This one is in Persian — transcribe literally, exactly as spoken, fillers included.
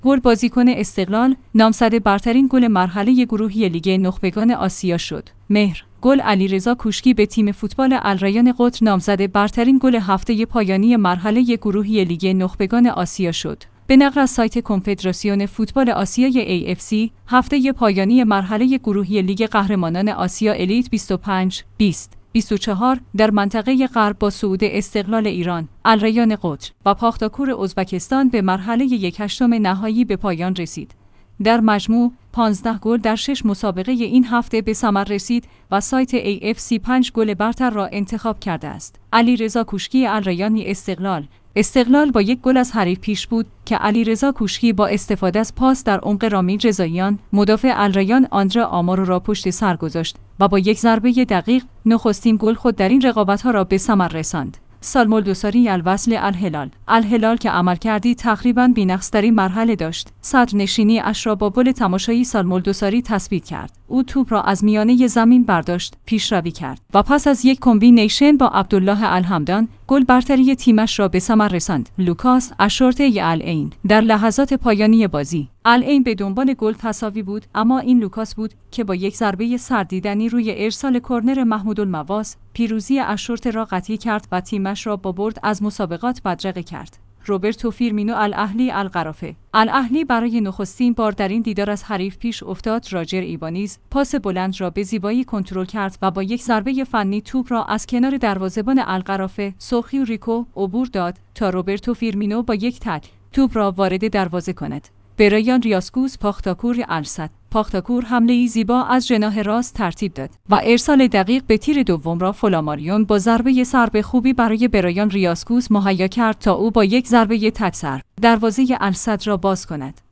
گل بازیکن استقلال نامزد برترین گل مرحله گروهی لیگ نخبگان آسیا شد. مهر گل علیرضا کوشکی به تیم فوتبال الریان قطر نامزد برترین گل هفته پایانی مرحله گروهی لیگ نخبگان آسیا شد. به نقل از سایت کنفدراسیون فوتبال آسیای ای اف سی، هفته پایانی مرحله گروهی لیگ قهرمانان آسیا الیت بیست و پنج بیست بیست و چهار در منطقه غرب با صعود استقلال ایران، الریان قطر و پاختاکور ازبکستان به مرحله یک هشتم نهایی به پایان رسید. در مجموع پانزده گل در شش مسابقه این هفته به ثمر رسید و سایت ای اف سی پنج گل برتر را انتخاب کرده است. علیرضا کوشکی الریانی استقلال استقلال با یک گل از حریف پیش بود که علیرضا کوشکی با استفاده از پاس در عمق رامین رضاییان مدافع الریان آندره آمارو را پشت سر گذاشت و با یک ضربه دقیق نخستین گل خود در این رقابت‌ها را به ثمر رساند. سالمون دوساری الوصل الهلال الهلال که عملکردی تقریباً بی‌نقص در این مرحله داشت، صدرنشینی اش را با گل تماشایی سالمون دوساری تثبیت کرد. او توپ را از میانه زمین برداشت، پیشروی کرد و پس از یک کمبینیشن با عبدالله الحمدان گل برتری تیمش را به ثمر رساند. لوکاس اشورته العین در لحظات پایانی بازی العین به دنبال گل تساوی بود، اما این لوکاس بود که با یک ضربه سردیدنی روی ارسال کرنر محمود المواز پیروزی اشورته را قطعی کرد و تیمش را با برد از مسابقات بدرقه کرد. روبرتو فیرمینو الاهلی القرافه الاهلی برای نخستین بار در این دیدار از حریف پیش افتاد. راجر ایبانیز پاس بلند را به زیبایی کنترل کرد و با یک ضربه فنی توپ را از کنار دروازه‌بان القرافه سوخیو ریکو عبور داد تا روبرتو فیرمینو با یک تک توپ را وارد دروازه کند. برایان ریاسکوس پاختاکور السد پاختاکور حمله‌ای زیبا از جناح راست ترتیب داد و ارسال دقیق به تیر دوم را فلاماریون با ضربه سر به خوبی برای برایان ریاسکوس مهیا کرد تا او با یک ضربه تک سر دروازه السد را باز کند.